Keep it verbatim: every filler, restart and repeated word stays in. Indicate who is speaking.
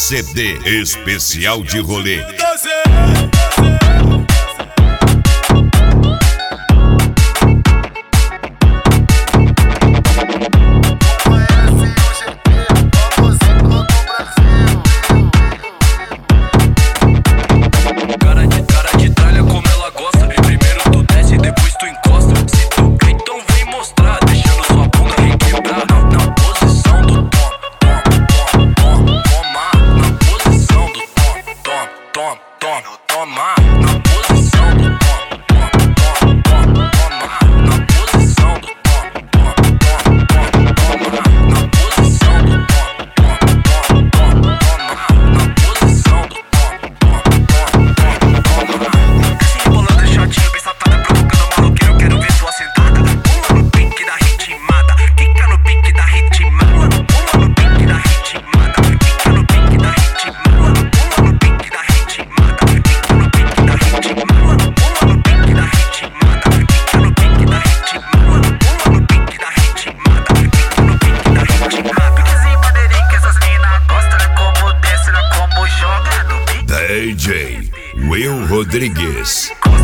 Speaker 1: C D especial de rolê.
Speaker 2: Toma, na posição do tom, tom, tom, tom, toma, na posição do tom, tom, tom, tom, toma, na posição do tom, tom, tom, tom, toma, na posição do tom, tom, tom, tom, toma. Desce rebolando shotinho, bem safada, provocando maloqueiro, quero ver sua sentada. Pula no pique da ritmada, quica no pique da ritmada, pula no pique da ritmada, quica no pique da ritmada, pula no pique da ritmada.
Speaker 1: D J Will Rodrigues.